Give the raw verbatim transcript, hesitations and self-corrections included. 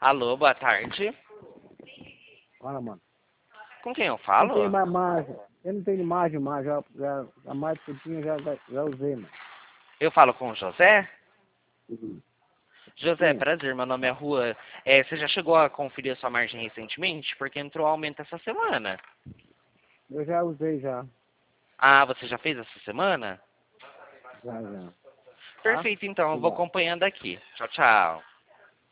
Alô, boa tarde. Fala, mano. Com quem eu Não falo? tem mais margem. Eu não tenho margem mais. Já, já, a mais que eu tinha já, já, já usei, mano. Eu falo com o José? Uhum. José, Sim. prazer, meu nome é Rua. É, você já chegou a conferir a sua margem recentemente? Porque entrou aumento essa semana. Eu já usei já. Ah, você já fez essa semana? Já, já. Tá? Perfeito, então, eu vou Obrigado. acompanhando aqui. Tchau, tchau.